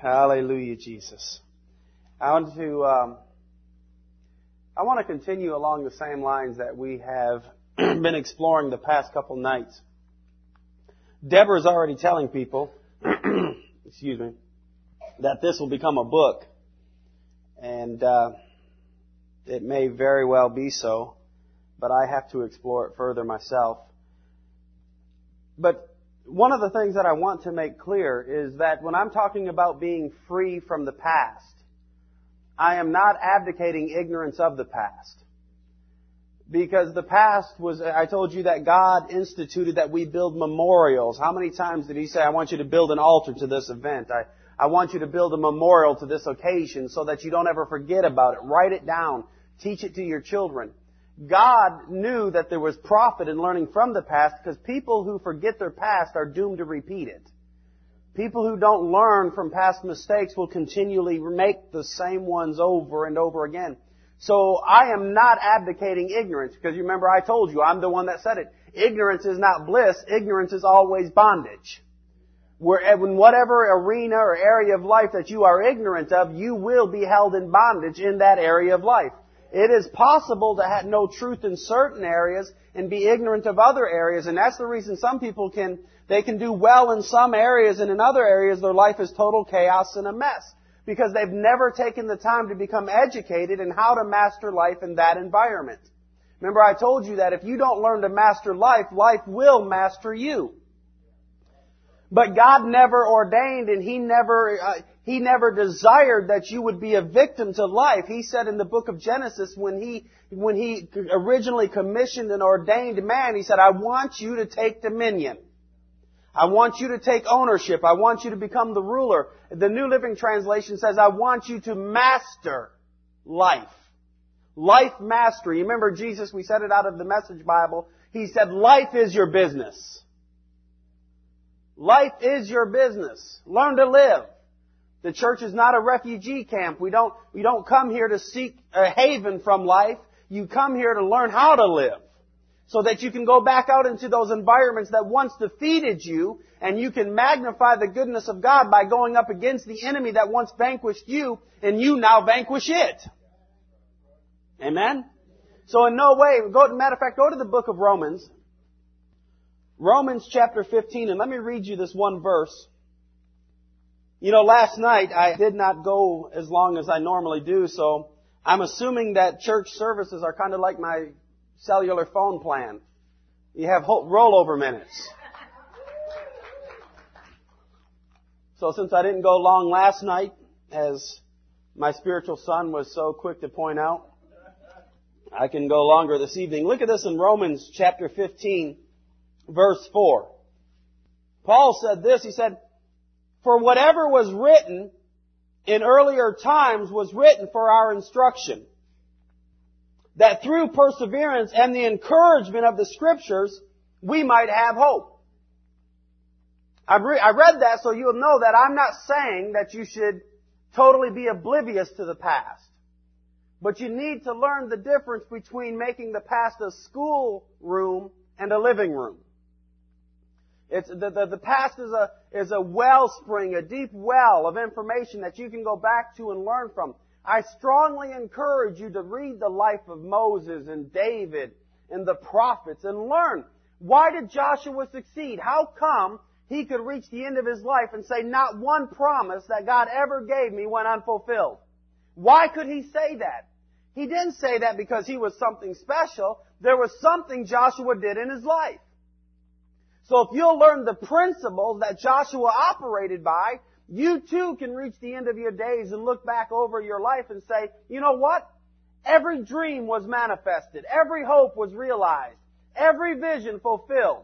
Hallelujah, Jesus. I want to continue along the same lines that we have been exploring the past couple nights. Deborah's already telling people, excuse me, that this will become a book. And it may very well be so, but I have to explore it further myself. But one of the things that I want to make clear is that when I'm talking about being free from the past, I am not advocating ignorance of the past. Because the past was, I told you that God instituted that we build memorials. How many times did He say, I want you to build an altar to this event? I want you to build a memorial to this occasion so that you don't ever forget about it. Write it down. Teach it to your children. God knew that there was profit in learning from the past because people who forget their past are doomed to repeat it. People who don't learn from past mistakes will continually make the same ones over and over again. So I am not advocating ignorance because you remember I told you, I'm the one that said it. Ignorance is not bliss. Ignorance is always bondage. In whatever arena or area of life that you are ignorant of, you will be held in bondage in that area of life. It is possible to know truth in certain areas and be ignorant of other areas, and that's the reason some people can do well in some areas, and in other areas their life is total chaos and a mess. Because they've never taken the time to become educated in how to master life in that environment. Remember I told you that if you don't learn to master life, life will master you. But God never ordained and He never desired that you would be a victim to life. He said in the book of Genesis when He originally commissioned and ordained man, He said, I want you to take dominion. I want you to take ownership. I want you to become the ruler. The New Living Translation says, I want you to master life. Life mastery. You remember Jesus, we said it out of the Message Bible. He said, life is your business. Life is your business. Learn to live. The church is not a refugee camp. We don't come here to seek a haven from life. You come here to learn how to live. So that you can go back out into those environments that once defeated you, and you can magnify the goodness of God by going up against the enemy that once vanquished you, and you now vanquish it. Amen? So in no way, matter of fact, go to the book of Romans. Romans chapter 15, and let me read you this one verse. You know, last night I did not go as long as I normally do, so I'm assuming that church services are kind of like my cellular phone plan. You have rollover minutes. So since I didn't go long last night, as my spiritual son was so quick to point out, I can go longer this evening. Look at this in Romans chapter 15, verse 4. Paul said this, he said, for whatever was written in earlier times was written for our instruction, that through perseverance and the encouragement of the Scriptures, we might have hope. I read that so you'll know that I'm not saying that you should totally be oblivious to the past. But you need to learn the difference between making the past a school room and a living room. It's the past is a wellspring, a deep well of information that you can go back to and learn from. I strongly encourage you to read the life of Moses and David and the prophets and learn. Why did Joshua succeed? How come he could reach the end of his life and say, not one promise that God ever gave me went unfulfilled? Why could he say that? He didn't say that because he was something special. There was something Joshua did in his life. So if you'll learn the principles that Joshua operated by, you too can reach the end of your days and look back over your life and say, you know what? Every dream was manifested. Every hope was realized. Every vision fulfilled.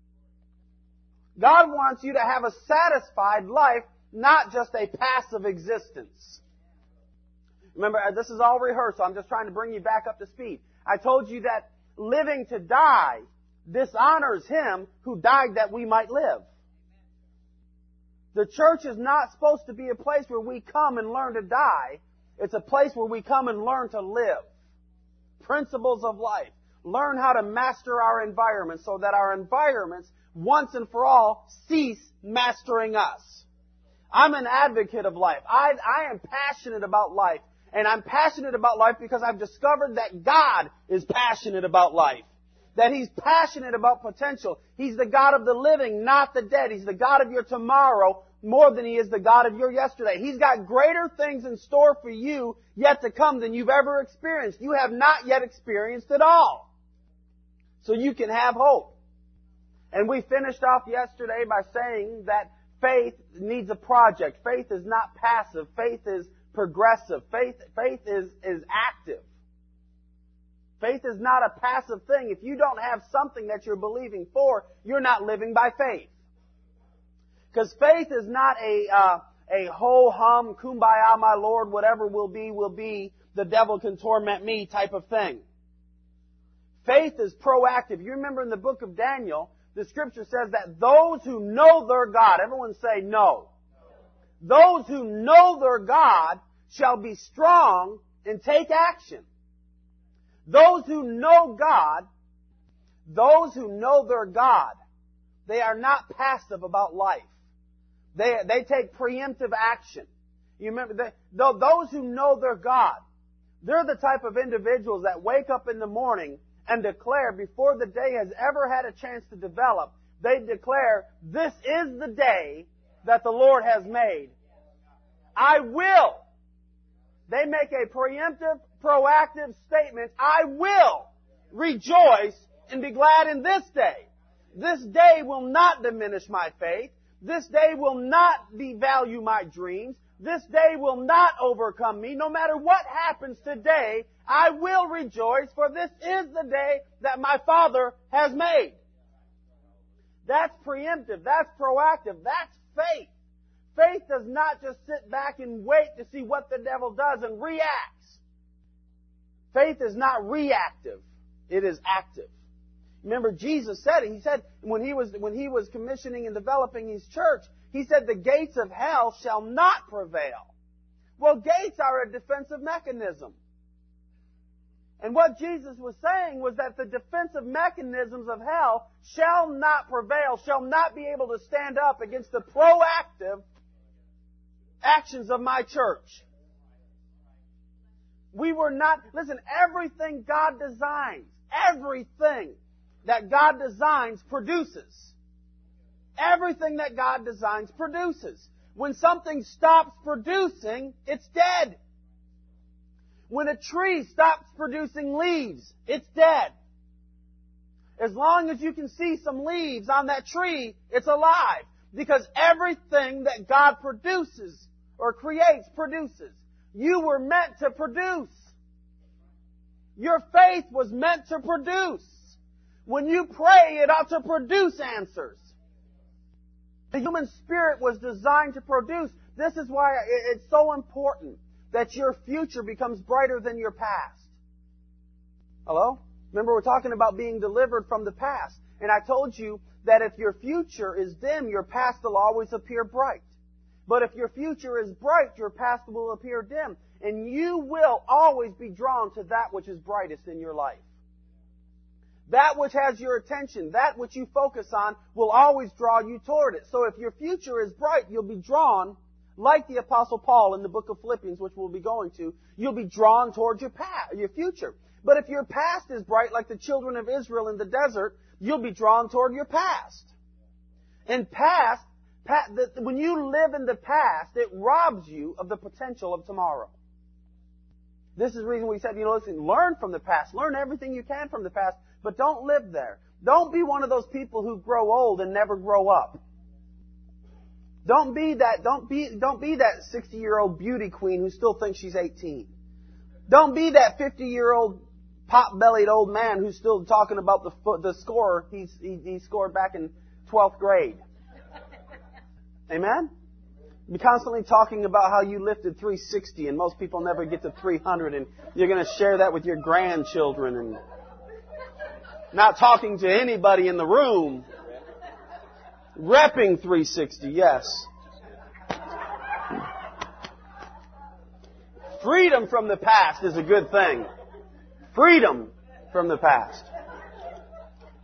God wants you to have a satisfied life, not just a passive existence. Remember, this is all rehearsed, so I'm just trying to bring you back up to speed. I told you that living to die dishonors Him who died that we might live. The church is not supposed to be a place where we come and learn to die. It's a place where we come and learn to live. Principles of life. Learn how to master our environment so that our environments, once and for all, cease mastering us. I'm an advocate of life. I am passionate about life. And I'm passionate about life because I've discovered that God is passionate about life. That He's passionate about potential. He's the God of the living, not the dead. He's the God of your tomorrow more than He is the God of your yesterday. He's got greater things in store for you yet to come than you've ever experienced. You have not yet experienced it all. So you can have hope. And we finished off yesterday by saying that faith needs a project. Faith is not passive. Faith is progressive. Faith is active. Faith is not a passive thing. If you don't have something that you're believing for, you're not living by faith. Because faith is not a ho-hum, kumbaya, my Lord, whatever will be, the devil can torment me type of thing. Faith is proactive. You remember in the book of Daniel, the Scripture says that those who know their God, everyone say no. Those who know their God shall be strong and take action. Those who know God, those who know their God, they are not passive about life. They take preemptive action. You remember, those who know their God, they're the type of individuals that wake up in the morning and declare before the day has ever had a chance to develop, they declare, this is the day that the Lord has made. I will. They make a preemptive, proactive statement. I will rejoice and be glad in this day. This day will not diminish my faith. This day will not devalue my dreams. This day will not overcome me. No matter what happens today, I will rejoice, for this is the day that my Father has made. That's preemptive. That's proactive. That's faith. Faith does not just sit back and wait to see what the devil does and reacts. Faith is not reactive. It is active. Remember, Jesus said it. He said when he was commissioning and developing His church, He said the gates of hell shall not prevail. Well, gates are a defensive mechanism. And what Jesus was saying was that the defensive mechanisms of hell shall not prevail, shall not be able to stand up against the proactive actions of my church. Listen, everything God designs, everything that God designs produces. Everything that God designs produces. When something stops producing, it's dead. When a tree stops producing leaves, it's dead. As long as you can see some leaves on that tree, it's alive. Because everything that God produces or creates produces. You were meant to produce. Your faith was meant to produce. When you pray, it ought to produce answers. The human spirit was designed to produce. This is why it's so important that your future becomes brighter than your past. Hello? Remember, we're talking about being delivered from the past. And I told you that if your future is dim, your past will always appear bright. But if your future is bright, your past will appear dim. And you will always be drawn to that which is brightest in your life. That which has your attention, that which you focus on, will always draw you toward it. So if your future is bright, you'll be drawn, like the Apostle Paul in the book of Philippians, which we'll be going to, you'll be drawn toward your future. But if your past is bright, like the children of Israel in the desert, you'll be drawn toward your past. And when you live in the past, it robs you of the potential of tomorrow. This is the reason we said, listen, learn from the past. Learn everything you can from the past, but don't live there. Don't be one of those people who grow old and never grow up. Don't be that 60-year-old beauty queen who still thinks she's 18. Don't be that 50-year-old pot-bellied old man who's still talking about the score he scored back in 12th grade. Amen? Be constantly talking about how you lifted 360 and most people never get to 300 and you're going to share that with your grandchildren and not talking to anybody in the room. Repping 360, yes. Freedom from the past is a good thing. Freedom from the past.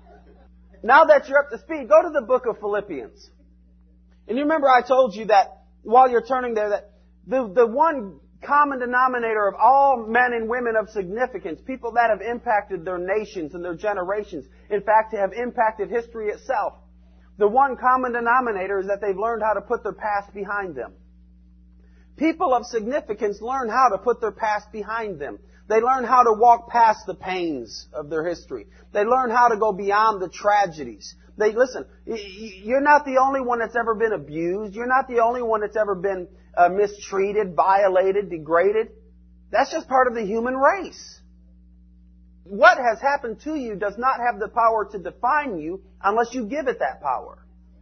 Now that you're up to speed, go to the book of Philippians. And you remember I told you that while you're turning there, that the one common denominator of all men and women of significance, people that have impacted their nations and their generations, in fact, have impacted history itself, the one common denominator is that they've learned how to put their past behind them. People of significance learn how to put their past behind them. They learn how to walk past the pains of their history. They learn how to go beyond the tragedies. Listen, you're not the only one that's ever been abused. You're not the only one that's ever been mistreated, violated, degraded. That's just part of the human race. What has happened to you does not have the power to define you unless you give it that power.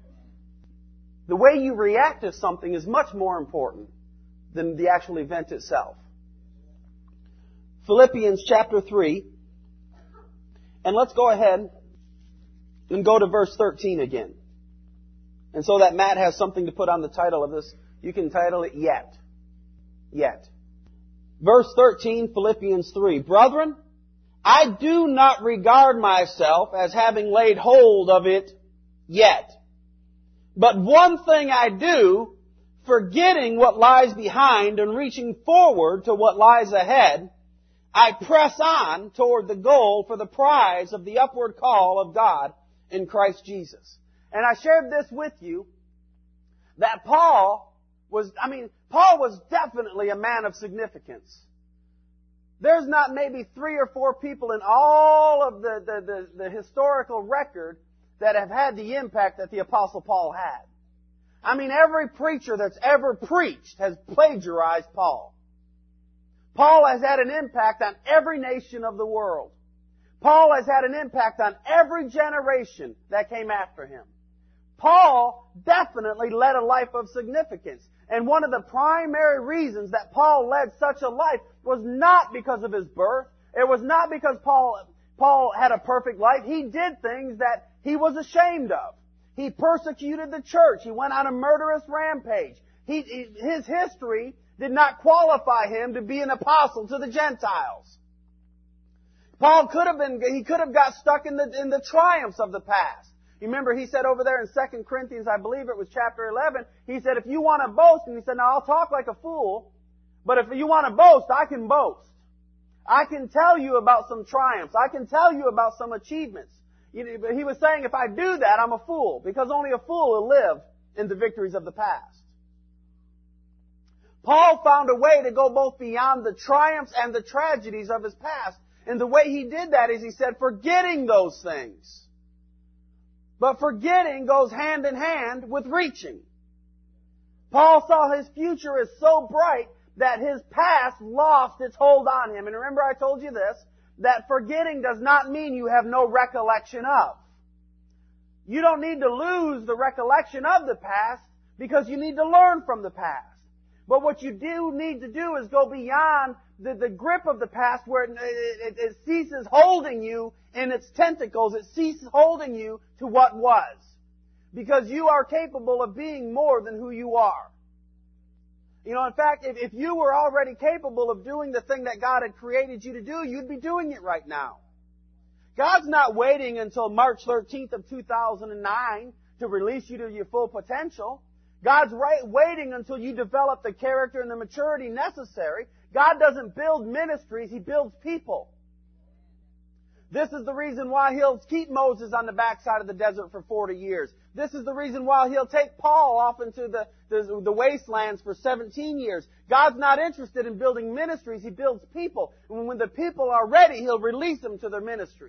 The way you react to something is much more important than the actual event itself. Philippians chapter 3. And let's go ahead and go to verse 13 again. And so that Matt has something to put on the title of this, you can title it Yet. Yet. Verse 13, Philippians 3. Brethren, I do not regard myself as having laid hold of it yet. But one thing I do, forgetting what lies behind and reaching forward to what lies ahead, I press on toward the goal for the prize of the upward call of God in Christ Jesus. And I shared this with you, that Paul was definitely a man of significance. There's not maybe 3 or 4 people in all of the historical record that have had the impact that the Apostle Paul had. I mean, every preacher that's ever preached has plagiarized Paul. Paul has had an impact on every nation of the world. Paul has had an impact on every generation that came after him. Paul definitely led a life of significance. And one of the primary reasons that Paul led such a life was not because of his birth. It was not because Paul had a perfect life. He did things that he was ashamed of. He persecuted the church. He went on a murderous rampage. His history did not qualify him to be an apostle to the Gentiles. Paul could have got stuck in the triumphs of the past. You remember he said over there in 2 Corinthians, I believe it was chapter 11, he said, if you want to boast, and he said, now I'll talk like a fool, but if you want to boast, I can boast. I can tell you about some triumphs. I can tell you about some achievements. He was saying, if I do that, I'm a fool, because only a fool will live in the victories of the past. Paul found a way to go both beyond the triumphs and the tragedies of his past. And the way he did that is he said, forgetting those things. But forgetting goes hand in hand with reaching. Paul saw his future as so bright that his past lost its hold on him. And remember I told you this, that forgetting does not mean you have no recollection of. You don't need to lose the recollection of the past because you need to learn from the past. But what you do need to do is go beyond the grip of the past where it ceases holding you in its tentacles. It ceases holding you to what was. Because you are capable of being more than who you are. You know, in fact, if you were already capable of doing the thing that God had created you to do, you'd be doing it right now. God's not waiting until March 13th of 2009 to release you to your full potential. God's waiting until you develop the character and the maturity necessary. God doesn't build ministries, He builds people. This is the reason why He'll keep Moses on the backside of the desert for 40 years. This is the reason why He'll take Paul off into the wastelands for 17 years. God's not interested in building ministries, He builds people. And when the people are ready, He'll release them to their ministries.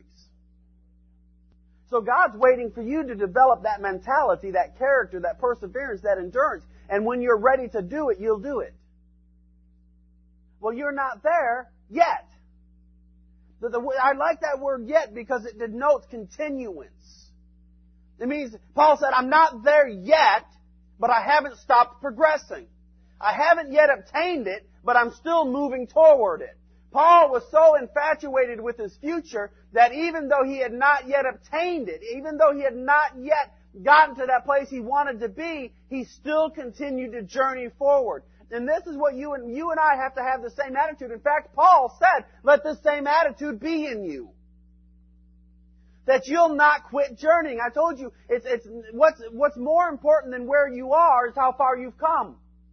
So God's waiting for you to develop that mentality, that character, that perseverance, that endurance. And when you're ready to do it, you'll do it. Well, you're not there yet. I like that word yet because it denotes continuance. It means, Paul said, I'm not there yet, but I haven't stopped progressing. I haven't yet obtained it, but I'm still moving toward it. Paul was so infatuated with his future that even though he had not yet obtained it, even though he had not yet gotten to that place he wanted to be, he still continued to journey forward. And this is what you and I have to have the same attitude. In fact, Paul said, let this same attitude be in you. That you'll not quit journeying. I told you, it's what's more important than where you are is how far you've come.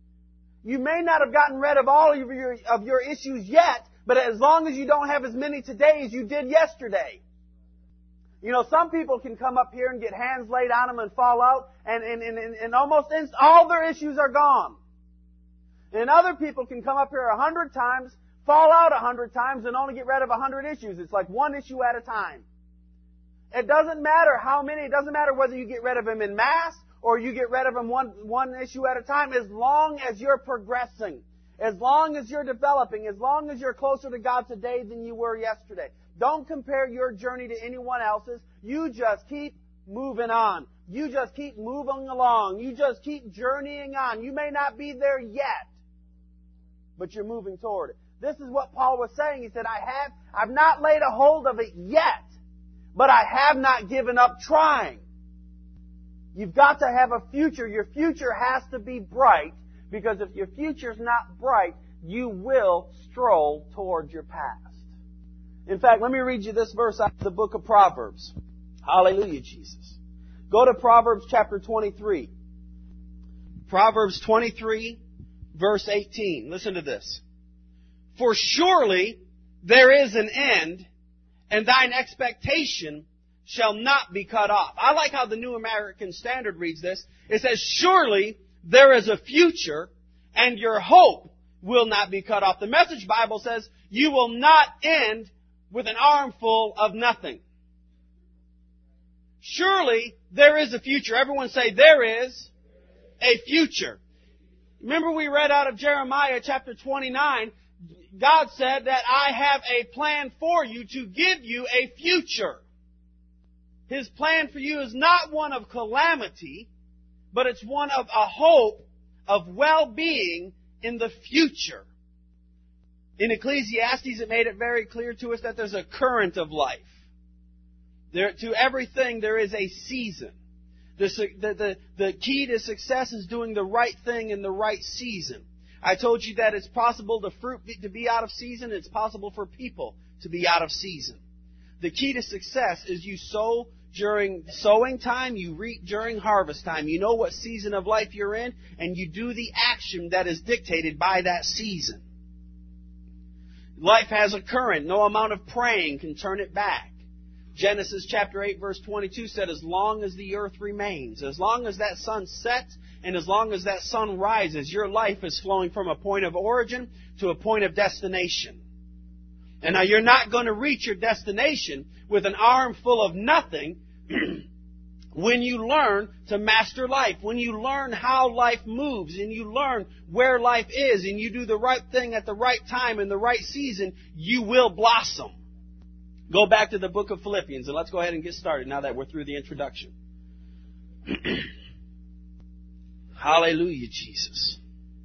You may not have gotten rid of all of your issues yet, but as long as you don't have as many today as you did yesterday. You know, some people can come up here and get hands laid on them and fall out, and almost all their issues are gone. And other people can come up here 100 times, fall out 100 times, and only get rid of 100 issues. It's like one issue at a time. It doesn't matter how many. It doesn't matter whether you get rid of them in mass or you get rid of them one issue at a time, as long as you're progressing, as long as you're developing, as long as you're closer to God today than you were yesterday. Don't compare your journey to anyone else's. You just keep moving on. You just keep moving along. You just keep journeying on. You may not be there yet, but you're moving toward it. This is what Paul was saying. He said, I've not laid a hold of it yet, but I have not given up trying. You've got to have a future. Your future has to be bright, because if your future's not bright, you will stroll towards your past. In fact, let me read you this verse out of the book of Proverbs. Hallelujah, Jesus. Go to Proverbs chapter 23. Proverbs 23, verse 18. Listen to this. For surely there is an end, and thine expectation shall not be cut off. I like how the New American Standard reads this. It says, surely there is a future, and your hope will not be cut off. The Message Bible says, you will not end with an armful of nothing. Surely there is a future. Everyone say, there is a future. Remember we read out of Jeremiah chapter 29, God said that I have a plan for you to give you a future. His plan for you is not one of calamity, but it's one of a hope of well-being in the future. In Ecclesiastes, it made it very clear to us that there's a current of life. To everything, there is a season. The key to success is doing the right thing in the right season. I told you that it's possible for fruit to be out of season. It's possible for people to be out of season. The key to success is you sow during sowing time, you reap during harvest time. You know what season of life you're in, and you do the action that is dictated by that season. Life has a current. No amount of praying can turn it back. Genesis chapter 8 verse 22 said, as long as the earth remains, as long as that sun sets, and as long as that sun rises, your life is flowing from a point of origin to a point of destination. And now you're not going to reach your destination with an arm full of nothing when you learn to master life, when you learn how life moves, and you learn where life is, and you do the right thing at the right time in the right season, you will blossom. Go back to the book of Philippians, and let's go ahead and get started now that we're through the introduction. Hallelujah, Jesus.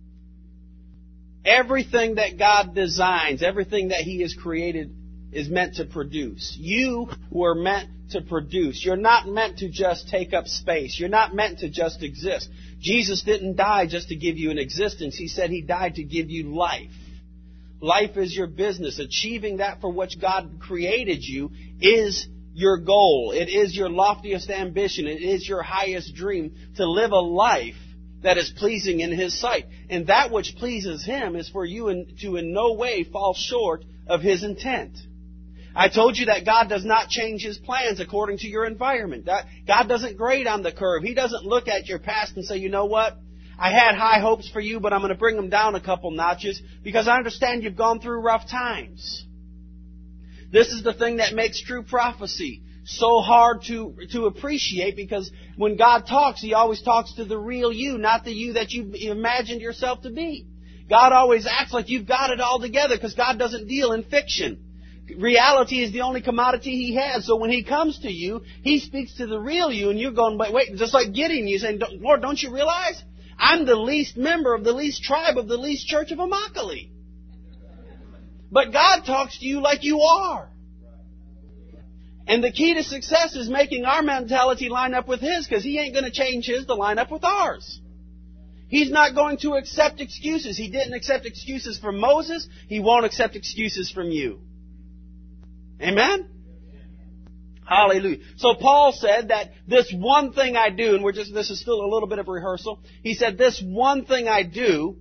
Everything that God designs, everything that He has created is meant to produce. You were meant to produce. You're not meant to just take up space. You're not meant to just exist. Jesus didn't die just to give you an existence. He said He died to give you life. Life is your business. Achieving that for which God created you is your goal. It is your loftiest ambition. It is your highest dream to live a life that is pleasing in His sight. And that which pleases Him is for you to in no way fall short of His intent. I told you that God does not change His plans according to your environment. God doesn't grade on the curve. He doesn't look at your past and say, you know what? I had high hopes for you, but I'm going to bring them down a couple notches because I understand you've gone through rough times. This is the thing that makes true prophecy so hard to appreciate, because when God talks, He always talks to the real you, not the you that you imagined yourself to be. God always acts like you've got it all together because God doesn't deal in fiction. Reality is the only commodity He has. So when He comes to you, He speaks to the real you, and you're going, wait, just like Gideon, you saying, Lord, don't you realize? I'm the least member of the least tribe of the least church of Immokalee. But God talks to you like you are. And the key to success is making our mentality line up with His, because He ain't going to change His to line up with ours. He's not going to accept excuses. He didn't accept excuses from Moses. He won't accept excuses from you. Amen? Hallelujah. So Paul said that this one thing I do, and this is still a little bit of rehearsal. He said, this one thing I do,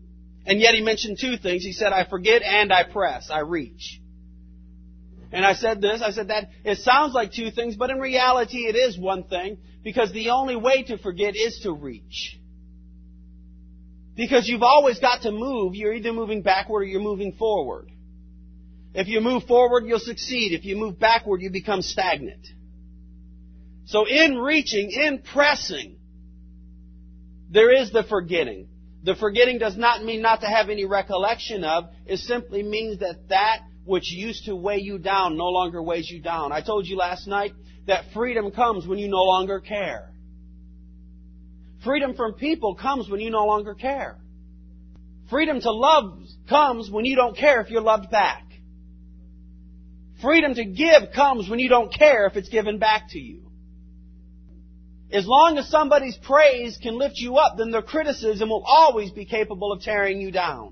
And yet he mentioned two things. He said, I forget and I press. I reach. And I said this. I said that it sounds like two things, but in reality it is one thing. Because the only way to forget is to reach. Because you've always got to move. You're either moving backward or you're moving forward. If you move forward, you'll succeed. If you move backward, you become stagnant. So in reaching, in pressing, there is the forgetting. The forgetting does not mean not to have any recollection of. It simply means that which used to weigh you down no longer weighs you down. I told you last night that freedom comes when you no longer care. Freedom from people comes when you no longer care. Freedom to love comes when you don't care if you're loved back. Freedom to give comes when you don't care if it's given back to you. As long as somebody's praise can lift you up, then their criticism will always be capable of tearing you down.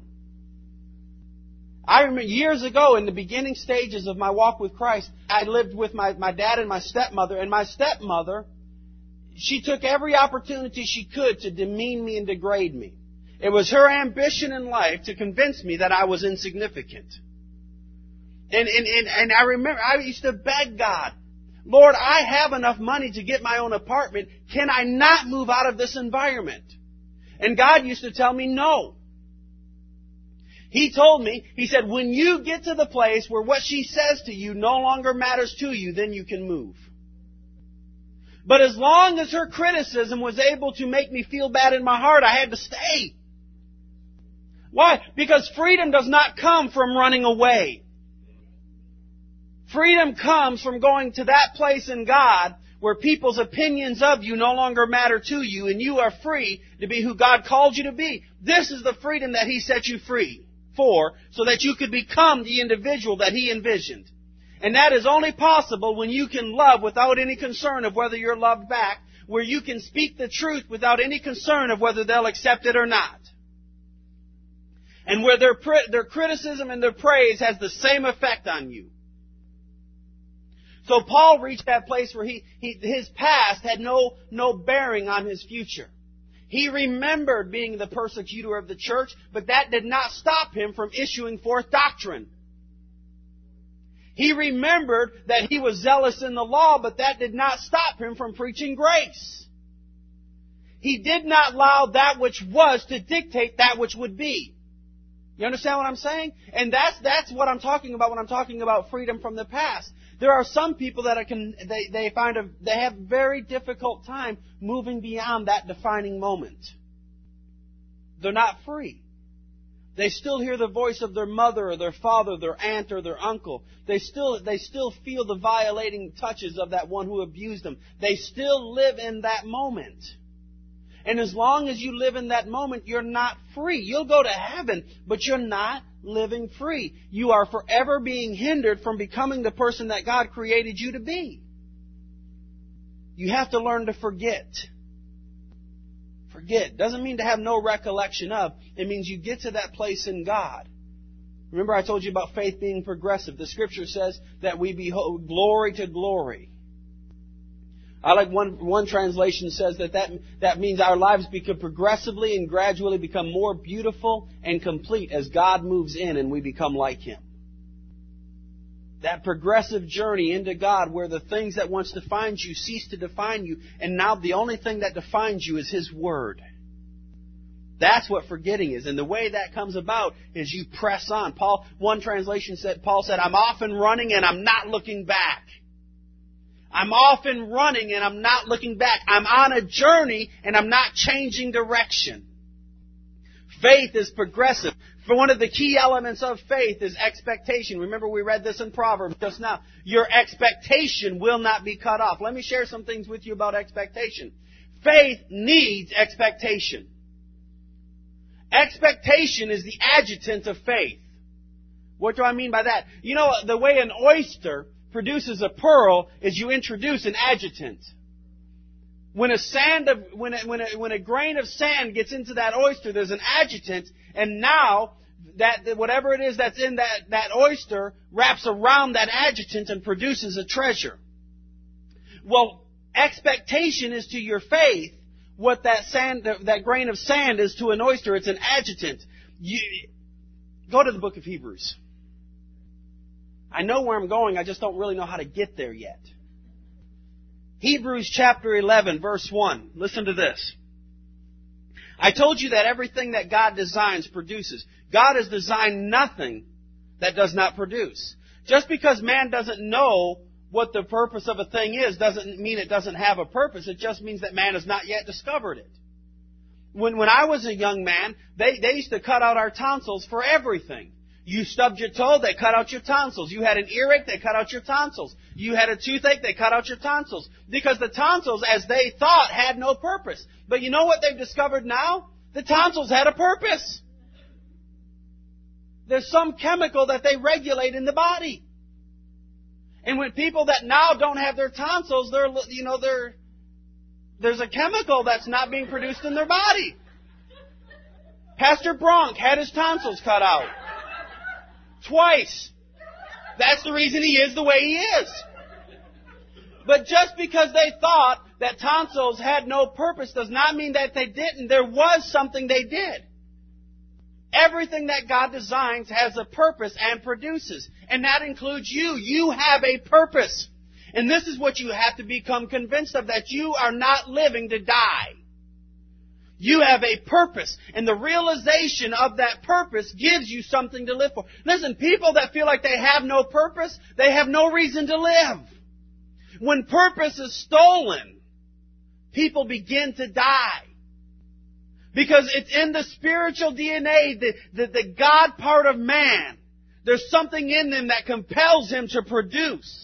I remember years ago, in the beginning stages of my walk with Christ, I lived with my dad and my stepmother. And my stepmother, she took every opportunity she could to demean me and degrade me. It was her ambition in life to convince me that I was insignificant. And I remember I used to beg God, Lord, I have enough money to get my own apartment. Can I not move out of this environment? And God used to tell me no. He told me, He said, when you get to the place where what she says to you no longer matters to you, then you can move. But as long as her criticism was able to make me feel bad in my heart, I had to stay. Why? Because freedom does not come from running away. Freedom comes from going to that place in God where people's opinions of you no longer matter to you and you are free to be who God called you to be. This is the freedom that He set you free for, so that you could become the individual that He envisioned. And that is only possible when you can love without any concern of whether you're loved back, where you can speak the truth without any concern of whether they'll accept it or not. And where their criticism and their praise has the same effect on you. So Paul reached that place where his past had no bearing on his future. He remembered being the persecutor of the church, but that did not stop him from issuing forth doctrine. He remembered that he was zealous in the law, but that did not stop him from preaching grace. He did not allow that which was to dictate that which would be. You understand what I'm saying? And that's what I'm talking about when I'm talking about freedom from the past. There are some people that they have a very difficult time moving beyond that defining moment. They're not free. They still hear the voice of their mother or their father, their aunt or their uncle. They still feel the violating touches of that one who abused them. They still live in that moment. And as long as you live in that moment, you're not free. You'll go to heaven, but you're not living free. You are forever being hindered from becoming the person that God created you to be. You have to learn to forget. Forget doesn't mean to have no recollection of. It means you get to that place in God. Remember I told you about faith being progressive. The Scripture says that we behold glory to glory. I like one translation says that means our lives become progressively and gradually become more beautiful and complete as God moves in and we become like Him. That progressive journey into God where the things that once defined you cease to define you, and now the only thing that defines you is His Word. That's what forgetting is. And the way that comes about is you press on. One translation said, Paul said, I'm often running and I'm not looking back. I'm often running and I'm not looking back. I'm on a journey and I'm not changing direction. Faith is progressive. For one of the key elements of faith is expectation. Remember we read this in Proverbs just now. Your expectation will not be cut off. Let me share some things with you about expectation. Faith needs expectation. Expectation is the adjutant of faith. What do I mean by that? You know, the way an oyster produces a pearl is you introduce an adjutant. When a grain of sand gets into that oyster, there's an adjutant, and now that whatever it is that's in that oyster wraps around that adjutant and produces a treasure. Well, expectation is to your faith what that grain of sand is to an oyster. It's an adjutant. Go to the book of Hebrews. I know where I'm going, I just don't really know how to get there yet. Hebrews chapter 11, verse 1. Listen to this. I told you that everything that God designs produces. God has designed nothing that does not produce. Just because man doesn't know what the purpose of a thing is doesn't mean it doesn't have a purpose. It just means that man has not yet discovered it. When I was a young man, they used to cut out our tonsils for everything. You stubbed your toe, they cut out your tonsils. You had an earache, they cut out your tonsils. You had a toothache, they cut out your tonsils. Because the tonsils, as they thought, had no purpose. But you know what they've discovered now? The tonsils had a purpose. There's some chemical that they regulate in the body. And when people that now don't have their tonsils, there's a chemical that's not being produced in their body. Pastor Bronk had his tonsils cut out. Twice. That's the reason he is the way he is. But just because they thought that tonsils had no purpose does not mean that they didn't. There was something they did. Everything that God designs has a purpose and produces. And that includes you. You have a purpose. And this is what you have to become convinced of, that you are not living to die. You have a purpose, and the realization of that purpose gives you something to live for. Listen, people that feel like they have no purpose, they have no reason to live. When purpose is stolen, people begin to die. Because it's in the spiritual DNA, the God part of man. There's something in them that compels him to produce.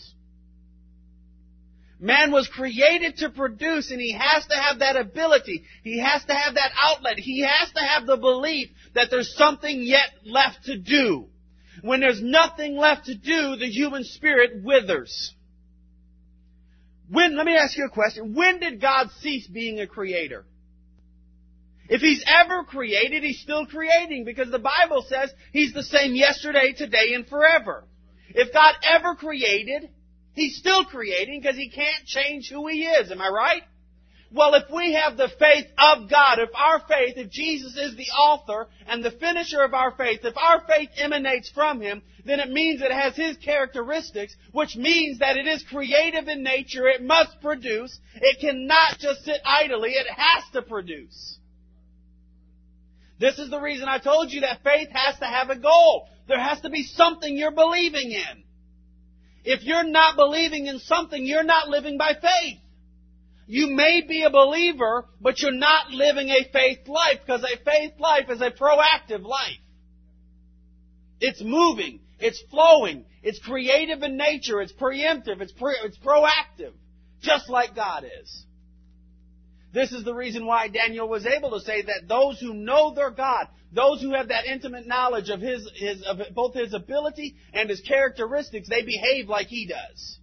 Man was created to produce, and he has to have that ability. He has to have that outlet. He has to have the belief that there's something yet left to do. When there's nothing left to do, the human spirit withers. Let me ask you a question. When did God cease being a creator? If He's ever created, He's still creating, because the Bible says He's the same yesterday, today, and forever. If God ever created, He's still creating, because He can't change who He is. Am I right? Well, if we have the faith of God, if Jesus is the author and the finisher of our faith, if our faith emanates from Him, then it means it has His characteristics, which means that it is creative in nature. It must produce. It cannot just sit idly. It has to produce. This is the reason I told you that faith has to have a goal. There has to be something you're believing in. If you're not believing in something, you're not living by faith. You may be a believer, but you're not living a faith life, because a faith life is a proactive life. It's moving. It's flowing. It's creative in nature. It's preemptive. It's proactive. Just like God is. This is the reason why Daniel was able to say that those who know their God, those who have that intimate knowledge of both His ability and His characteristics, they behave like He does.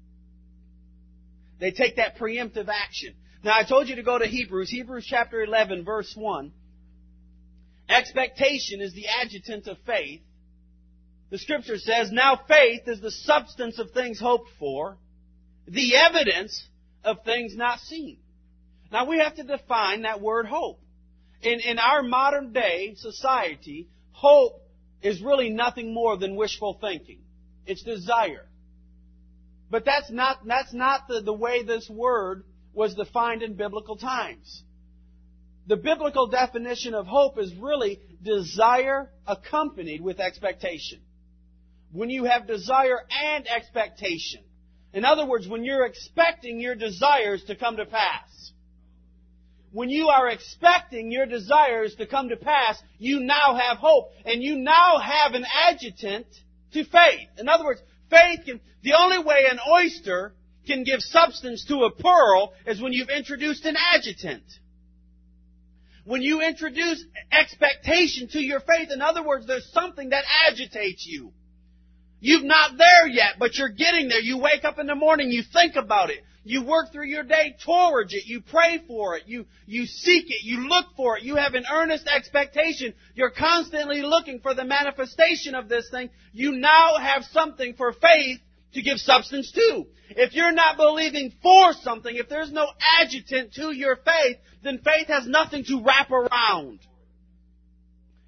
They take that preemptive action. Now, I told you to go to Hebrews chapter 11, verse 1. Expectation is the adjutant of faith. The Scripture says, now faith is the substance of things hoped for, the evidence of things not seen. Now, we have to define that word hope. In our modern day society, hope is really nothing more than wishful thinking. It's desire. But that's not the way this word was defined in biblical times. The biblical definition of hope is really desire accompanied with expectation. When you have desire and expectation. In other words, when you're expecting your desires to come to pass. When you are expecting your desires to come to pass, you now have hope. And you now have an adjutant to faith. In other words, the only way an oyster can give substance to a pearl is when you've introduced an adjutant. When you introduce expectation to your faith, in other words, there's something that agitates you. You're not there yet, but you're getting there. You wake up in the morning, you think about it. You work through your day towards it. You pray for it. You seek it. You look for it. You have an earnest expectation. You're constantly looking for the manifestation of this thing. You now have something for faith to give substance to. If you're not believing for something, if there's no adjutant to your faith, then faith has nothing to wrap around.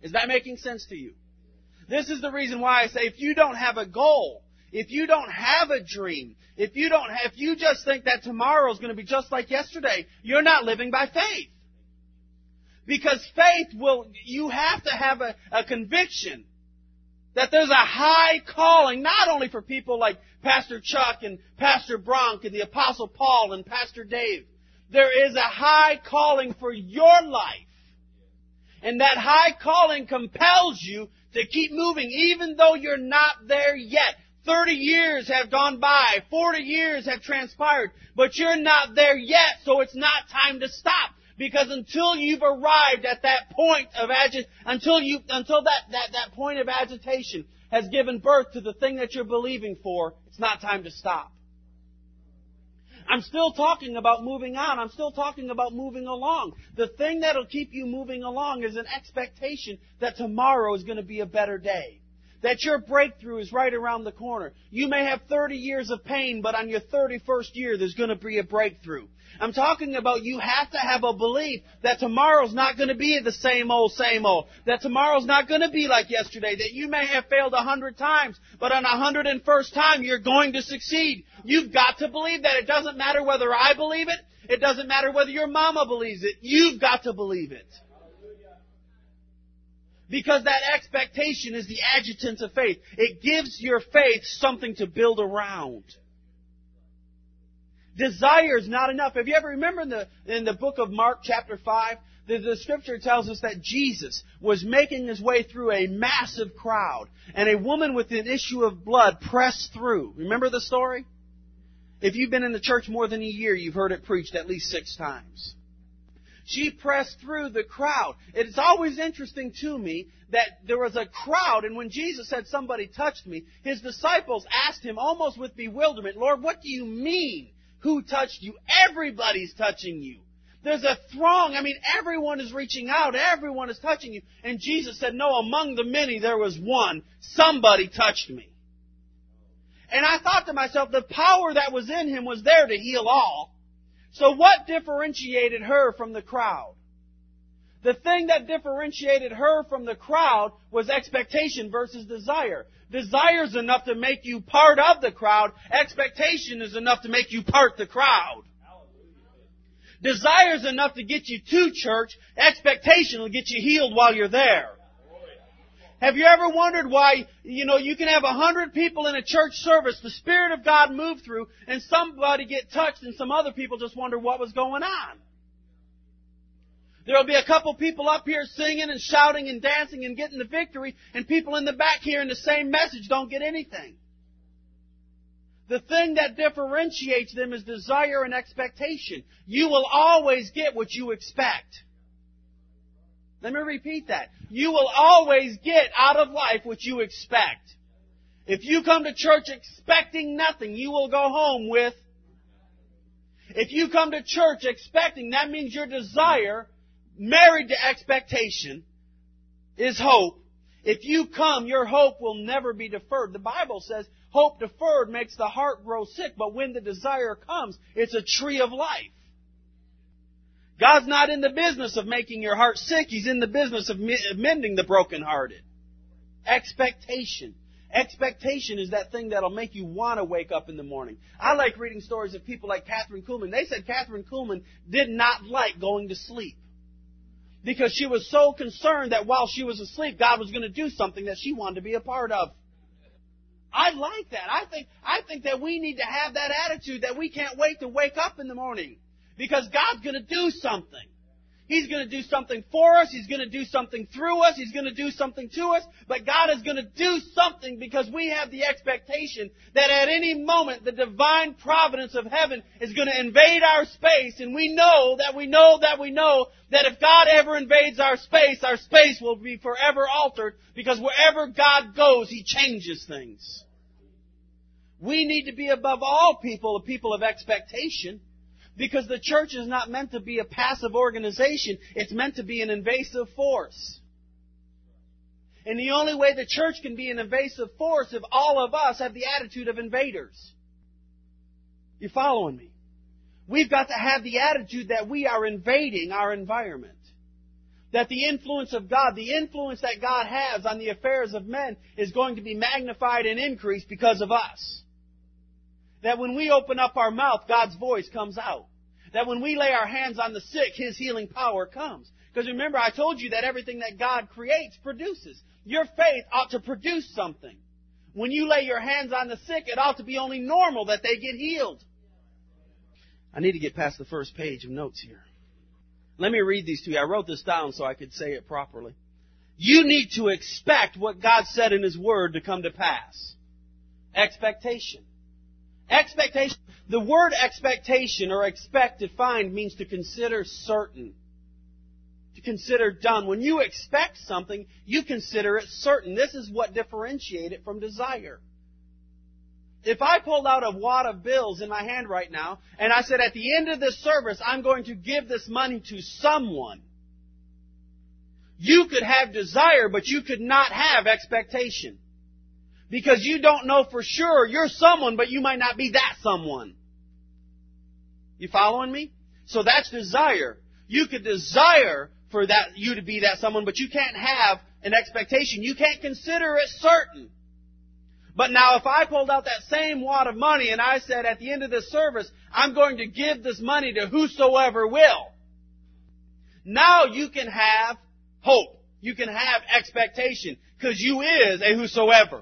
Is that making sense to you? This is the reason why I say if you don't have a goal, if you don't have a dream, if you just think that tomorrow is going to be just like yesterday, you're not living by faith. Because you have to have a conviction that there's a high calling, not only for people like Pastor Chuck and Pastor Bronk and the Apostle Paul and Pastor Dave. There is a high calling for your life. And that high calling compels you to keep moving, even though you're not there yet. 30 years have gone by, 40 years have transpired, but you're not there yet, so it's not time to stop. Because until you've arrived at that point of until that point of agitation has given birth to the thing that you're believing for, it's not time to stop. I'm still talking about moving on. I'm still talking about moving along. The thing that'll keep you moving along is an expectation that tomorrow is going to be a better day. That your breakthrough is right around the corner. You may have 30 years of pain, but on your 31st year, there's going to be a breakthrough. I'm talking about you have to have a belief that tomorrow's not going to be the same old. That tomorrow's not going to be like yesterday. That you may have failed 100 times, but on 101st time, you're going to succeed. You've got to believe that. It doesn't matter whether I believe it. It doesn't matter whether your mama believes it. You've got to believe it. Because that expectation is the adjutant of faith. It gives your faith something to build around. Desire is not enough. Have you ever remember in the book of Mark chapter 5, the scripture tells us that Jesus was making his way through a massive crowd, and a woman with an issue of blood pressed through. Remember the story? If you've been in the church more than a year, you've heard it preached at least 6 times. She pressed through the crowd. It's always interesting to me that there was a crowd, and when Jesus said, "Somebody touched me," his disciples asked him almost with bewilderment, "Lord, what do you mean? Who touched you?" Everybody's touching you. There's a throng. Everyone is reaching out. Everyone is touching you. And Jesus said, "No, among the many there was one. Somebody touched me." And I thought to myself, the power that was in him was there to heal all. So what differentiated her from the crowd? The thing that differentiated her from the crowd was expectation versus desire. Desire is enough to make you part of the crowd. Expectation is enough to make you part the crowd. Desire is enough to get you to church. Expectation will get you healed while you're there. Have you ever wondered why, you can have 100 people in a church service, the Spirit of God move through, and somebody get touched, and some other people just wonder what was going on? There will be a couple people up here singing and shouting and dancing and getting the victory, and people in the back hearing the same message don't get anything. The thing that differentiates them is desire and expectation. You will always get what you expect. Let me repeat that. You will always get out of life what you expect. If you come to church expecting nothing, you will go home with. If you come to church expecting, that means your desire, married to expectation, is hope. If you come, your hope will never be deferred. The Bible says hope deferred makes the heart grow sick, but when the desire comes, it's a tree of life. God's not in the business of making your heart sick. He's in the business of mending the brokenhearted. Expectation. Expectation is that thing that'll make you want to wake up in the morning. I like reading stories of people like Catherine Kuhlman. They said Catherine Kuhlman did not like going to sleep because she was so concerned that while she was asleep, God was going to do something that she wanted to be a part of. I like that. I think that we need to have that attitude that we can't wait to wake up in the morning. Because God's going to do something. He's going to do something for us. He's going to do something through us. He's going to do something to us. But God is going to do something because we have the expectation that at any moment the divine providence of heaven is going to invade our space. And we know that if God ever invades our space will be forever altered because wherever God goes, He changes things. We need to be above all people, a people of expectation. Because the church is not meant to be a passive organization. It's meant to be an invasive force. And the only way the church can be an invasive force if all of us have the attitude of invaders. You following me? We've got to have the attitude that we are invading our environment. that the influence of God, the influence that God has on the affairs of men is going to be magnified and increased because of us. That when we open up our mouth, God's voice comes out. That when we lay our hands on the sick, His healing power comes. Because remember, I told you that everything that God creates produces. Your faith ought to produce something. When you lay your hands on the sick, it ought to be only normal that they get healed. I need to get past the first page of notes here. Let me read these to you. I wrote this down so I could say it properly. You need to expect what God said in His Word to come to pass. Expectation. Expectation. The word expectation or expect defined means to consider certain. To consider done. When you expect something, you consider it certain. This is what differentiates it from desire. If I pulled out a wad of bills in my hand right now, and I said, at the end of this service, I'm going to give this money to someone, you could have desire, but you could not have expectation. Because you don't know for sure you're someone, but you might not be that someone. You following me? So that's desire. You could desire for that you to be that someone, but you can't have an expectation. You can't consider it certain. But now if I pulled out that same wad of money and I said at the end of this service, I'm going to give this money to whosoever will. Now you can have hope. You can have expectation. Because you is a whosoever.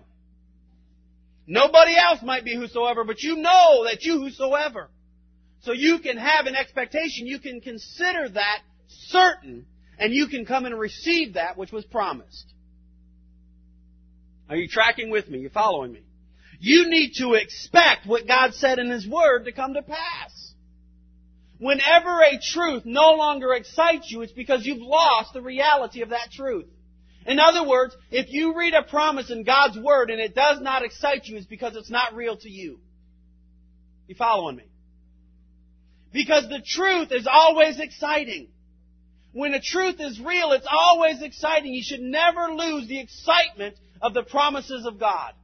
Nobody else might be whosoever, but you know that you whosoever. So you can have an expectation. You can consider that certain, and you can come and receive that which was promised. Are you tracking with me? You following me? You need to expect what God said in His Word to come to pass. Whenever a truth no longer excites you, it's because you've lost the reality of that truth. In other words, if you read a promise in God's Word and it does not excite you, it's because it's not real to you. You following me? Because the truth is always exciting. When a truth is real, it's always exciting. You should never lose the excitement of the promises of God.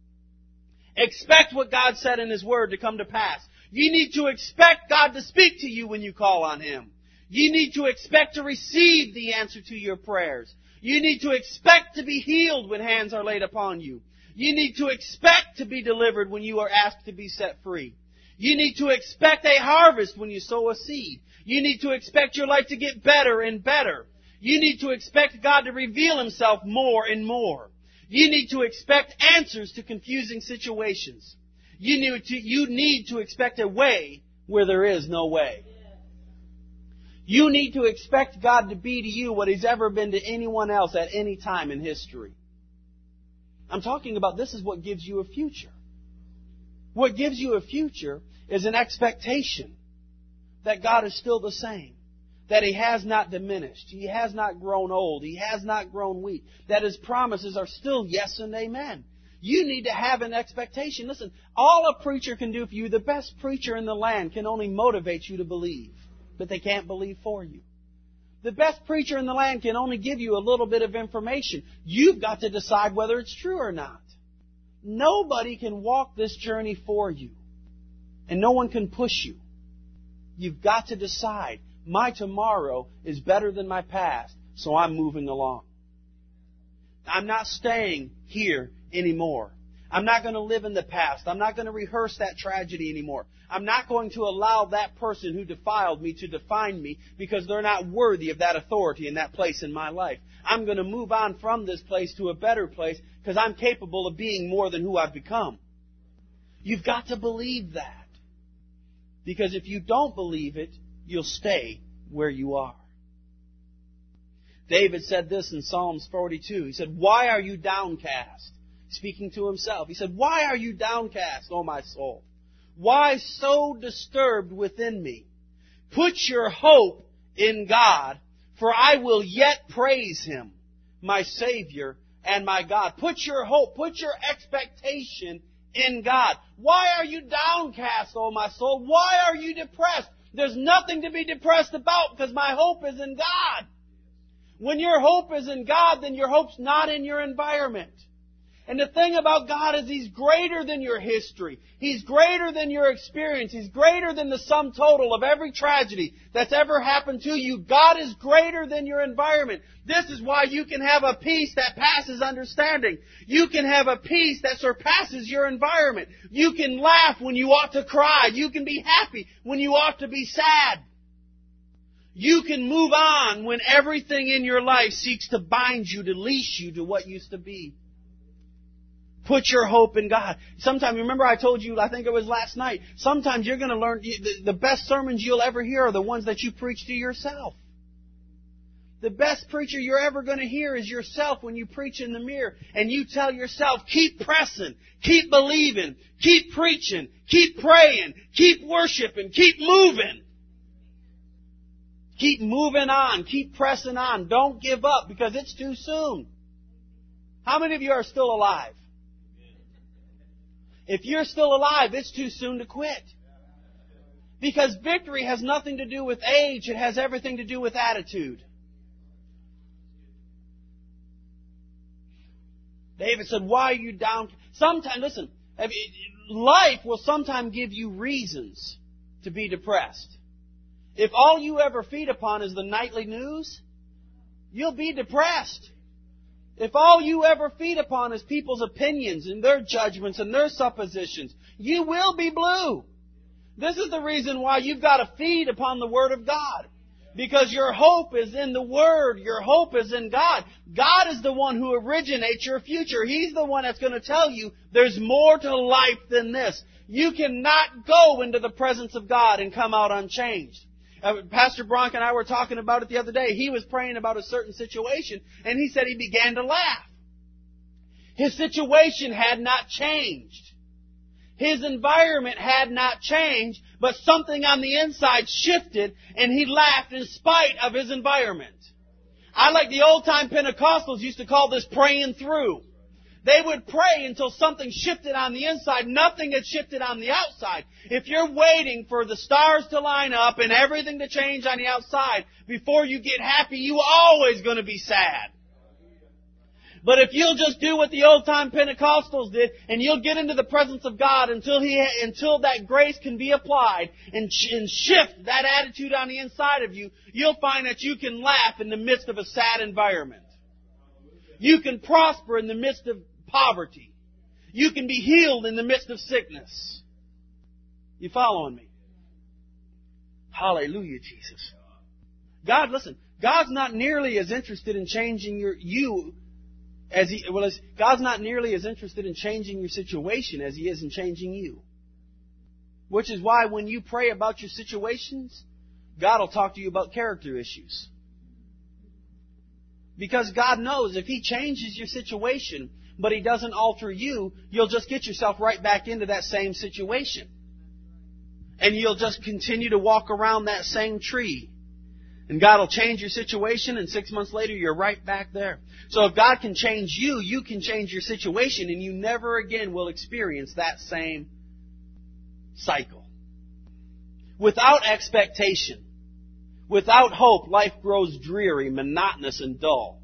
Expect what God said in His Word to come to pass. You need to expect God to speak to you when you call on Him. You need to expect to receive the answer to your prayers. You need to expect to be healed when hands are laid upon you. You need to expect to be delivered when you are asked to be set free. You need to expect a harvest when you sow a seed. You need to expect your life to get better and better. You need to expect God to reveal Himself more and more. You need to expect answers to confusing situations. You need to expect a way where there is no way. You need to expect God to be to you what He's ever been to anyone else at any time in history. I'm talking about this is what gives you a future. What gives you a future is an expectation that God is still the same. That He has not diminished. He has not grown old. He has not grown weak. That His promises are still yes and amen. You need to have an expectation. Listen, all a preacher can do for you, the best preacher in the land can only motivate you to believe. But they can't believe for you. The best preacher in the land can only give you a little bit of information. You've got to decide whether it's true or not. Nobody can walk this journey for you. And no one can push you. You've got to decide. My tomorrow is better than my past, so I'm moving along. I'm not staying here anymore. I'm not going to live in the past. I'm not going to rehearse that tragedy anymore. I'm not going to allow that person who defiled me to define me because they're not worthy of that authority in that place in my life. I'm going to move on from this place to a better place because I'm capable of being more than who I've become. You've got to believe that. Because if you don't believe it, you'll stay where you are. David said this in Psalms 42. He said, "Why are you downcast?" Speaking to himself. He said, "Why are you downcast, O my soul? Why so disturbed within me? Put your hope in God, for I will yet praise Him, my Savior and my God." Put your hope, put your expectation in God. Why are you downcast, O my soul? Why are you depressed? There's nothing to be depressed about because my hope is in God. When your hope is in God, then your hope's not in your environment. And the thing about God is He's greater than your history. He's greater than your experience. He's greater than the sum total of every tragedy that's ever happened to you. God is greater than your environment. This is why you can have a peace that passes understanding. You can have a peace that surpasses your environment. You can laugh when you ought to cry. You can be happy when you ought to be sad. You can move on when everything in your life seeks to bind you, to leash you to what used to be. Put your hope in God. Sometimes, remember I told you, I think it was last night, sometimes you're going to learn, the best sermons you'll ever hear are the ones that you preach to yourself. The best preacher you're ever going to hear is yourself when you preach in the mirror and you tell yourself, keep pressing, keep believing, keep preaching, keep praying, keep worshiping, keep moving. Keep moving on, keep pressing on. Don't give up because it's too soon. How many of you are still alive? If you're still alive, it's too soon to quit. Because victory has nothing to do with age. It has everything to do with attitude. David said, why are you down? Sometimes, listen, life will sometimes give you reasons to be depressed. If all you ever feed upon is the nightly news, you'll be depressed. If all you ever feed upon is people's opinions and their judgments and their suppositions, you will be blue. This is the reason why you've got to feed upon the Word of God. Because your hope is in the Word. Your hope is in God. God is the one who originates your future. He's the one that's going to tell you there's more to life than this. You cannot go into the presence of God and come out unchanged. Pastor Bronk and I were talking about it the other day. He was praying about a certain situation, and he said he began to laugh. His situation had not changed. His environment had not changed, but something on the inside shifted, and he laughed in spite of his environment. I like the old-time Pentecostals used to call this praying through. They would pray until something shifted on the inside. Nothing had shifted on the outside. If you're waiting for the stars to line up and everything to change on the outside before you get happy, you're always going to be sad. But if you'll just do what the old-time Pentecostals did, and you'll get into the presence of God until that grace can be applied and shift that attitude on the inside of you, you'll find that you can laugh in the midst of a sad environment. You can prosper in the midst of poverty. You can be healed in the midst of sickness. You following me? Hallelujah, Jesus. God, listen, God's not nearly as interested in changing God's not nearly as interested in changing your situation as He is in changing you. Which is why when you pray about your situations, God will talk to you about character issues. Because God knows if He changes your situation, but He doesn't alter you, you'll just get yourself right back into that same situation. And you'll just continue to walk around that same tree. And God will change your situation, and 6 months later, you're right back there. So if God can change you, you can change your situation, and you never again will experience that same cycle. Without expectation, without hope, life grows dreary, monotonous, and dull.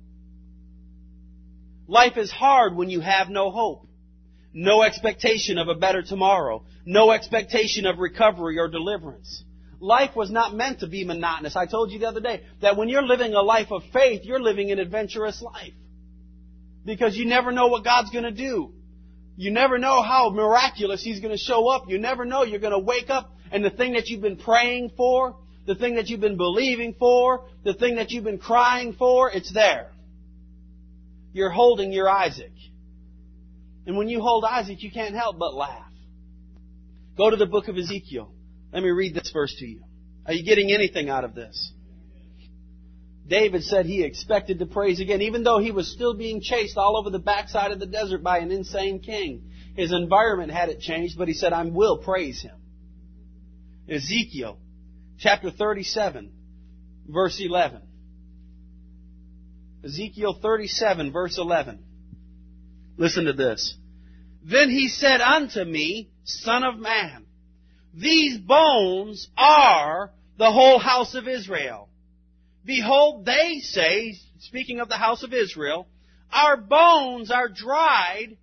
Life is hard when you have no hope, no expectation of a better tomorrow, no expectation of recovery or deliverance. Life was not meant to be monotonous. I told you the other day that when you're living a life of faith, you're living an adventurous life. Because you never know what God's going to do. You never know how miraculous He's going to show up. You never know you're going to wake up and the thing that you've been praying for, the thing that you've been believing for, the thing that you've been crying for, it's there. You're holding your Isaac. And when you hold Isaac, you can't help but laugh. Go to the book of Ezekiel. Let me read this verse to you. Are you getting anything out of this? David said he expected to praise again, even though he was still being chased all over the backside of the desert by an insane king. His environment hadn't changed, but he said, I will praise Him. Ezekiel chapter 37, verse 11. Ezekiel 37, verse 11. Listen to this. Then he said unto me, Son of man, these bones are the whole house of Israel. Behold, they say, speaking of the house of Israel, our bones are dried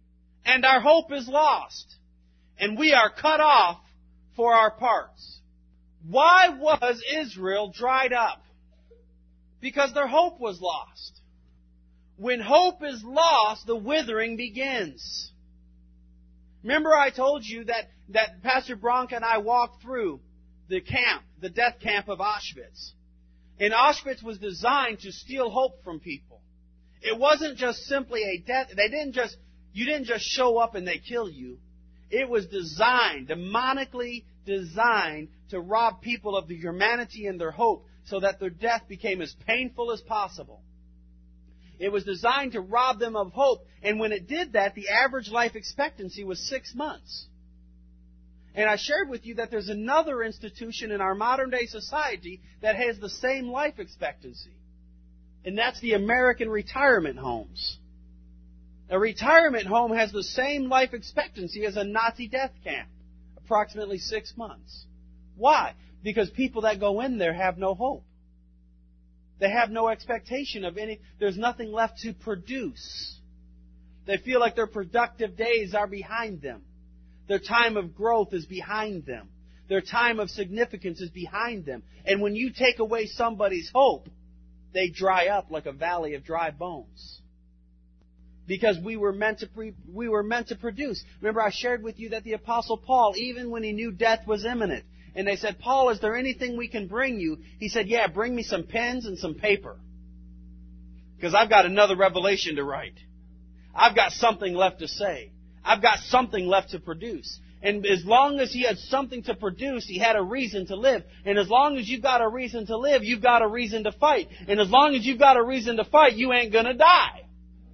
and our hope is lost, and we are cut off for our parts. Why was Israel dried up? Because their hope was lost. When hope is lost, the withering begins. Remember I told you that Pastor Bronca and I walked through the death camp of Auschwitz. And Auschwitz was designed to steal hope from people. It wasn't just simply a death. You didn't just show up and they kill you. It was designed, demonically designed, to rob people of their humanity and their hope so that their death became as painful as possible. It was designed to rob them of hope. And when it did that, the average life expectancy was 6 months. And I shared with you that there's another institution in our modern day society that has the same life expectancy. And that's the American retirement homes. A retirement home has the same life expectancy as a Nazi death camp, approximately 6 months. Why? Because people that go in there have no hope. They have no expectation of any. There's nothing left to produce. They feel like their productive days are behind them. Their time of growth is behind them. Their time of significance is behind them. And when you take away somebody's hope, they dry up like a valley of dry bones. Because we were meant to produce. Remember, I shared with you that the Apostle Paul, even when he knew death was imminent, and they said, Paul, is there anything we can bring you? He said, yeah, bring me some pens and some paper. Because I've got another revelation to write. I've got something left to say. I've got something left to produce. And as long as he had something to produce, he had a reason to live. And as long as you've got a reason to live, you've got a reason to fight. And as long as you've got a reason to fight, you ain't going to die.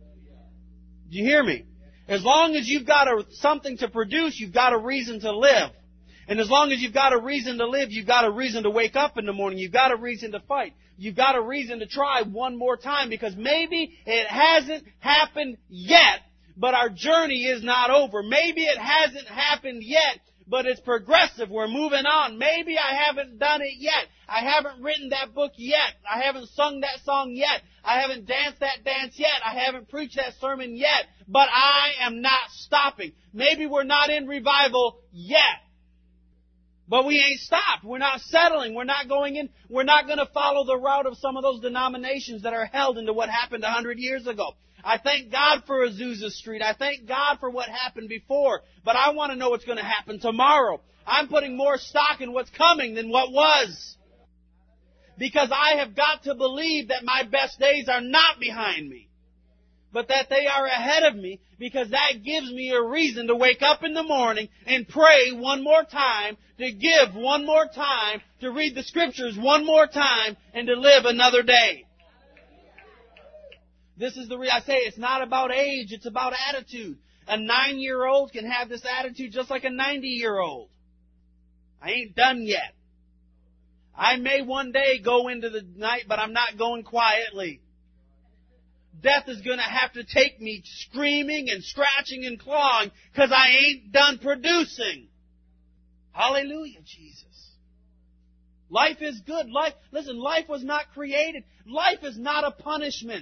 Do you hear me? As long as you've got something to produce, you've got a reason to live. And as long as you've got a reason to live, you've got a reason to wake up in the morning. You've got a reason to fight. You've got a reason to try one more time, because maybe it hasn't happened yet, but our journey is not over. Maybe it hasn't happened yet, but it's progressive. We're moving on. Maybe I haven't done it yet. I haven't written that book yet. I haven't sung that song yet. I haven't danced that dance yet. I haven't preached that sermon yet. But I am not stopping. Maybe we're not in revival yet. But we ain't stopped. We're not settling. We're not going in. We're not going to follow the route of some of those denominations that are held into what happened 100 years ago. I thank God for Azusa Street. I thank God for what happened before. But I want to know what's going to happen tomorrow. I'm putting more stock in what's coming than what was. Because I have got to believe that my best days are not behind me, but that they are ahead of me, because that gives me a reason to wake up in the morning and pray one more time, to give one more time, to read the Scriptures one more time, and to live another day. This is I say it's not about age, it's about attitude. A 9-year-old can have this attitude just like a 90-year-old. I ain't done yet. I may one day go into the night, but I'm not going quietly. Death is going to have to take me screaming and scratching and clawing, because I ain't done producing. Hallelujah, Jesus. Life is good. Life was not created. Life is not a punishment.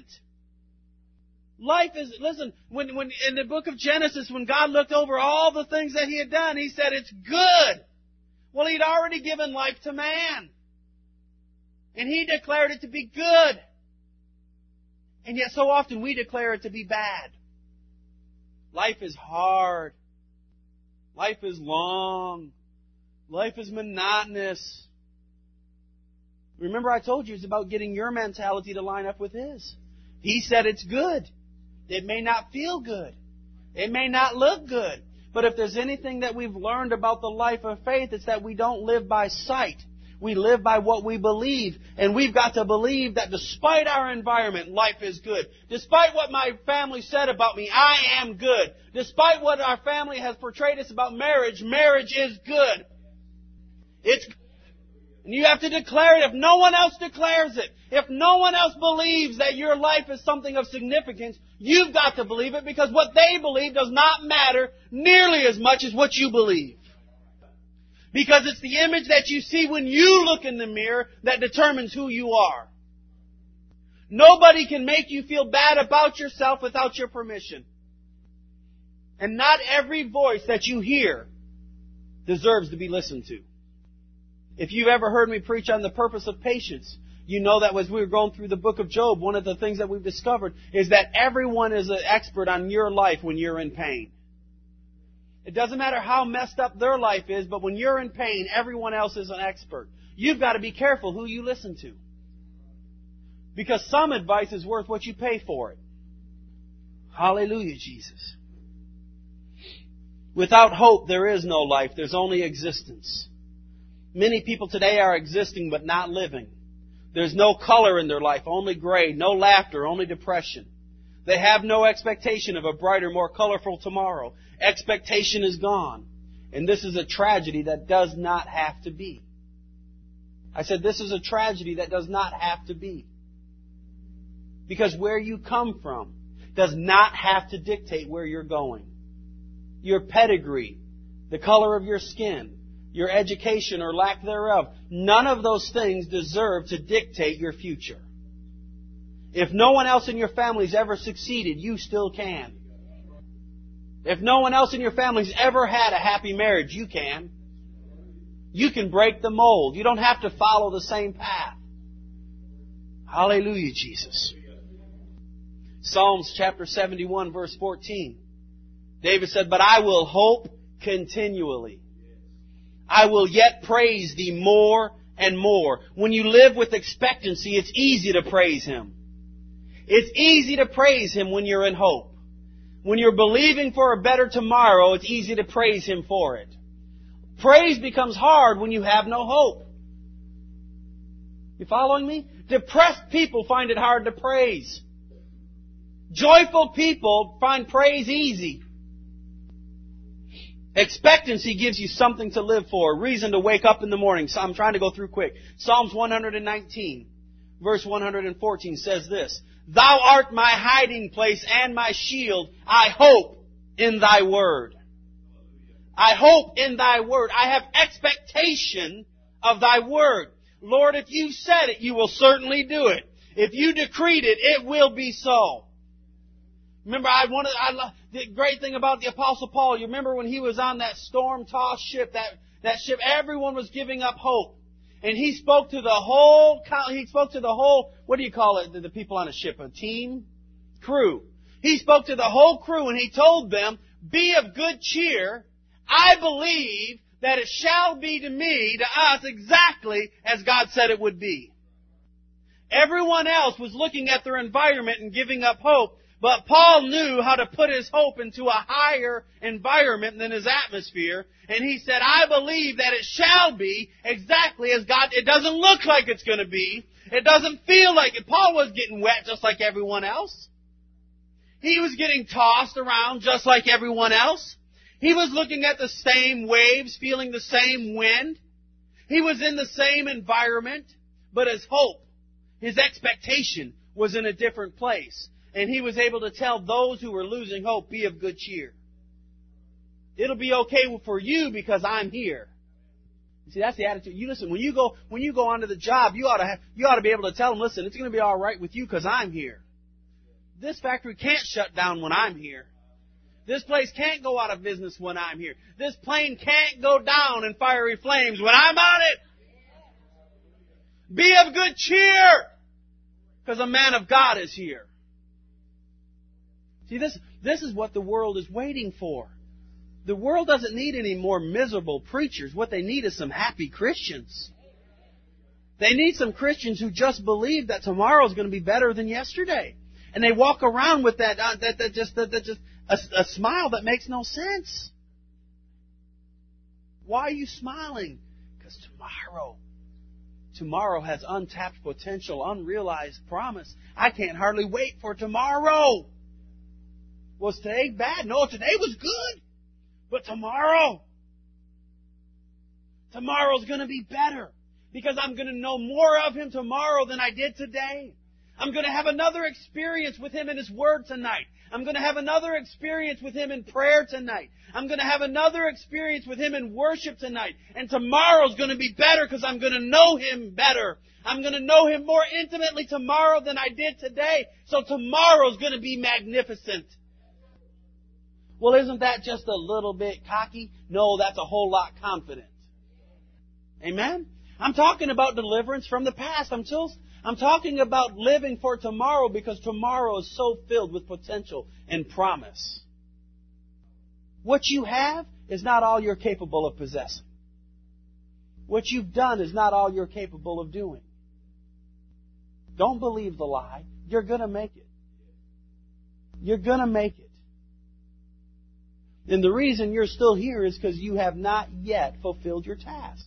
When in the book of Genesis, when God looked over all the things that He had done, He said, it's good. Well, He'd already given life to man. And He declared it to be good. And yet so often we declare it to be bad. Life is hard. Life is long. Life is monotonous. Remember I told you it's about getting your mentality to line up with His. He said it's good. It may not feel good. It may not look good. But if there's anything that we've learned about the life of faith, it's that we don't live by sight. We live by what we believe. And we've got to believe that despite our environment, life is good. Despite what my family said about me, I am good. Despite what our family has portrayed us about marriage, marriage is good. And you have to declare it if no one else declares it. If no one else believes that your life is something of significance, you've got to believe it, because what they believe does not matter nearly as much as what you believe. Because it's the image that you see when you look in the mirror that determines who you are. Nobody can make you feel bad about yourself without your permission. And not every voice that you hear deserves to be listened to. If you've ever heard me preach on the purpose of patience, you know that as we were going through the book of Job, one of the things that we've discovered is that everyone is an expert on your life when you're in pain. It doesn't matter how messed up their life is, but when you're in pain, everyone else is an expert. You've got to be careful who you listen to. Because some advice is worth what you pay for it. Hallelujah, Jesus. Without hope, there is no life. There's only existence. Many people today are existing but not living. There's no color in their life, only gray. No laughter, only depression. They have no expectation of a brighter, more colorful tomorrow. Expectation is gone. And this is a tragedy that does not have to be. I said this is a tragedy that does not have to be. Because where you come from does not have to dictate where you're going. Your pedigree, the color of your skin, your education or lack thereof, none of those things deserve to dictate your future. If no one else in your family's ever succeeded, you still can. If no one else in your family's ever had a happy marriage, you can. You can break the mold. You don't have to follow the same path. Hallelujah, Jesus. Psalms chapter 71, verse 14. David said, "But I will hope continually. I will yet praise Thee more and more." When you live with expectancy, it's easy to praise Him. It's easy to praise Him when you're in hope. When you're believing for a better tomorrow, it's easy to praise Him for it. Praise becomes hard when you have no hope. You following me? Depressed people find it hard to praise. Joyful people find praise easy. Expectancy gives you something to live for, a reason to wake up in the morning. So I'm trying to go through quick. Psalms 119, verse 114 says this, "Thou art my hiding place and my shield. I hope in Thy word." I hope in Thy word. I have expectation of Thy word. Lord, if you said it, you will certainly do it. If you decreed it, it will be so. Remember, the great thing about the Apostle Paul, you remember when he was on that storm-tossed ship, that ship, everyone was giving up hope. And he spoke to the whole, what do you call it, the people on a ship, a team? Crew. He spoke to the whole crew and he told them, "Be of good cheer. I believe that it shall be to me, to us, exactly as God said it would be." Everyone else was looking at their environment and giving up hope. But Paul knew how to put his hope into a higher environment than his atmosphere. And he said, "I believe that it shall be exactly as God." It doesn't look like it's going to be. It doesn't feel like it. Paul was getting wet just like everyone else. He was getting tossed around just like everyone else. He was looking at the same waves, feeling the same wind. He was in the same environment. But his hope, his expectation was in a different place. And he was able to tell those who were losing hope, "Be of good cheer. It'll be okay for you because I'm here." You see, that's the attitude. You listen, when you go onto the job, you ought to be able to tell them, "Listen, it's going to be all right with you because I'm here. This factory can't shut down when I'm here. This place can't go out of business when I'm here. This plane can't go down in fiery flames when I'm on it. Be of good cheer because a man of God is here." See, this is what the world is waiting for. The world doesn't need any more miserable preachers. What they need is some happy Christians. They need some Christians who just believe that tomorrow is going to be better than yesterday. And they walk around with a smile that makes no sense. Why are you smiling? Because tomorrow has untapped potential, unrealized promise. I can't hardly wait for tomorrow. Was today bad? No, today was good. But tomorrow's going to be better. Because I'm going to know more of Him tomorrow than I did today. I'm going to have another experience with Him in His Word tonight. I'm going to have another experience with Him in prayer tonight. I'm going to have another experience with Him in worship tonight. And tomorrow's going to be better because I'm going to know Him better. I'm going to know Him more intimately tomorrow than I did today. So tomorrow's going to be magnificent. Well, isn't that just a little bit cocky? No, that's a whole lot confident. Amen? I'm talking about deliverance from the past. I'm talking about living for tomorrow, because tomorrow is so filled with potential and promise. What you have is not all you're capable of possessing. What you've done is not all you're capable of doing. Don't believe the lie. You're going to make it. You're going to make it. And the reason you're still here is because you have not yet fulfilled your task.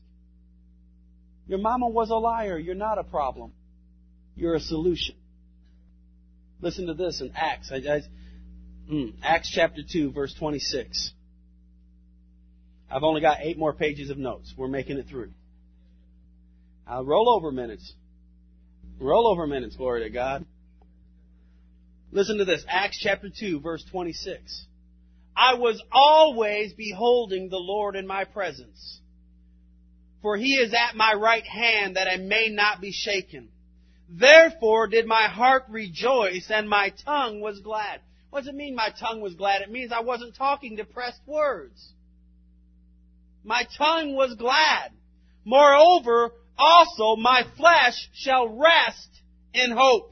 Your mama was a liar. You're not a problem. You're a solution. Listen to this in Acts. Acts chapter 2, verse 26. I've only got 8 more pages of notes. We're making it through. I'll roll over minutes. Roll over minutes, glory to God. Listen to this. Acts chapter 2, verse 26. I was always beholding the Lord in my presence, for He is at my right hand, that I may not be shaken. Therefore did my heart rejoice, and my tongue was glad. What does it mean my tongue was glad? It means I wasn't talking depressed words. My tongue was glad. Moreover, also my flesh shall rest in hope.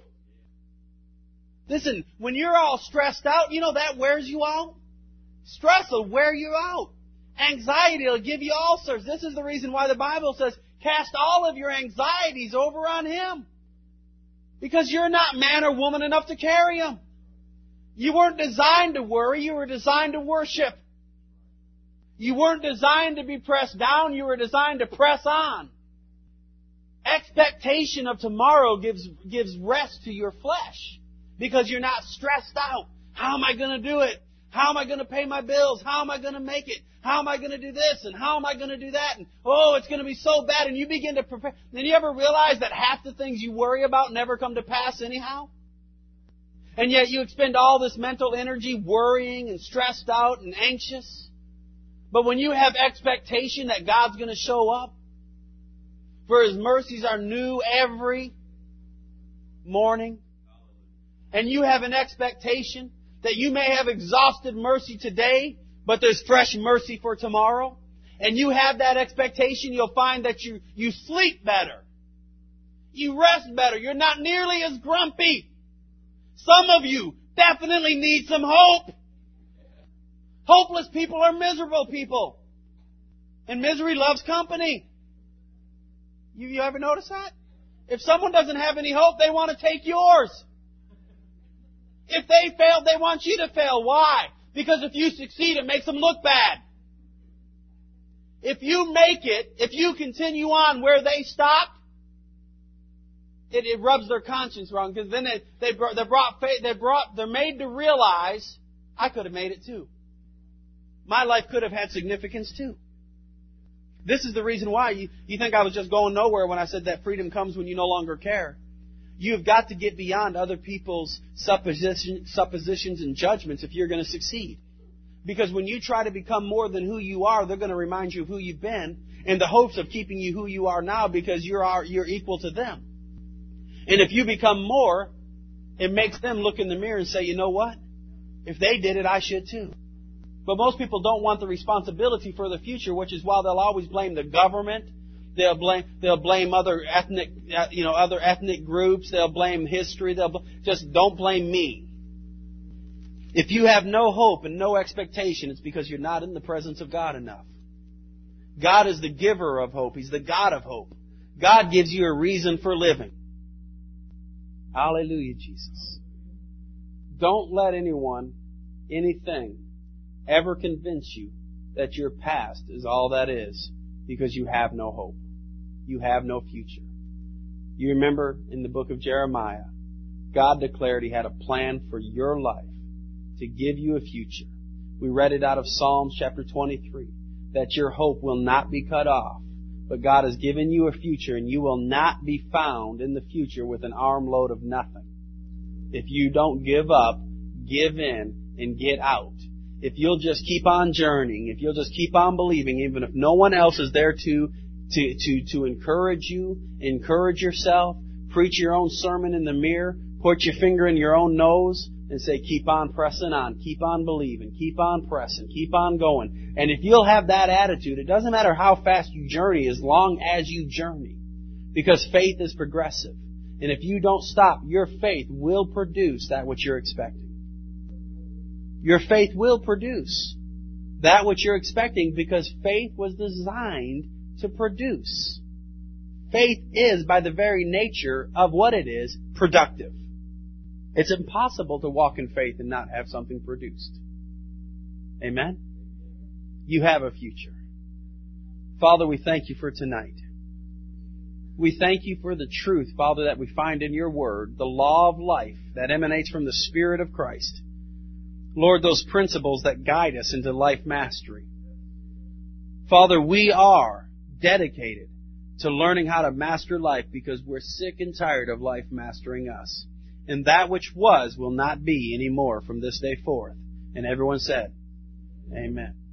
Listen, when you're all stressed out, you know that wears you out? Stress will wear you out. Anxiety will give you ulcers. This is the reason why the Bible says, cast all of your anxieties over on Him. Because you're not man or woman enough to carry them. You weren't designed to worry. You were designed to worship. You weren't designed to be pressed down. You were designed to press on. Expectation of tomorrow gives rest to your flesh, because you're not stressed out. How am I going to do it? How am I going to pay my bills? How am I going to make it? How am I going to do this? And how am I going to do that? And oh, it's going to be so bad. And you begin to prepare. Then you ever realize that half the things you worry about never come to pass anyhow? And yet you expend all this mental energy worrying and stressed out and anxious. But when you have expectation that God's going to show up, for His mercies are new every morning, and you have an expectation that you may have exhausted mercy today, but there's fresh mercy for tomorrow, and you have that expectation, you'll find that you sleep better. You rest better. You're not nearly as grumpy. Some of you definitely need some hope. Hopeless people are miserable people. And misery loves company. You ever notice that? If someone doesn't have any hope, they want to take yours. If they failed, they want you to fail. Why? Because if you succeed, it makes them look bad. If you make it, if you continue on where they stopped, it rubs their conscience wrong. Because then they're made to realize, I could have made it too. My life could have had significance too. This is the reason why you think I was just going nowhere when I said that freedom comes when you no longer care. You've got to get beyond other people's suppositions and judgments if you're going to succeed. Because when you try to become more than who you are, they're going to remind you of who you've been in the hopes of keeping you who you are now, because you're equal to them. And if you become more, it makes them look in the mirror and say, you know what? If they did it, I should too. But most people don't want the responsibility for the future, which is why they'll always blame the government. They'll blame other ethnic groups. They'll blame history. Just don't blame me. If you have no hope and no expectation, it's because you're not in the presence of God enough. God is the giver of hope. He's the God of hope. God gives you a reason for living. Hallelujah, Jesus. Don't let anyone, anything, ever convince you that your past is all that is, because you have no hope. You have no future. You remember in the book of Jeremiah, God declared He had a plan for your life to give you a future. We read it out of Psalms chapter 23, that your hope will not be cut off, but God has given you a future, and you will not be found in the future with an armload of nothing. If you don't give up, give in, and get out. If you'll just keep on journeying, if you'll just keep on believing, even if no one else is there to encourage you, encourage yourself, preach your own sermon in the mirror, put your finger in your own nose, and say, keep on pressing on, keep on believing, keep on pressing, keep on going. And if you'll have that attitude, it doesn't matter how fast you journey as long as you journey. Because faith is progressive. And if you don't stop, your faith will produce that which you're expecting. Your faith will produce that which you're expecting because faith was designed to produce. Faith is, by the very nature of what it is, productive. It's impossible to walk in faith and not have something produced. Amen? You have a future. Father, we thank you for tonight. We thank you for the truth, Father, that we find in your word, the law of life that emanates from the Spirit of Christ. Lord, those principles that guide us into life mastery. Father, we are dedicated to learning how to master life because we're sick and tired of life mastering us. And that which was will not be anymore from this day forth. And everyone said, Amen.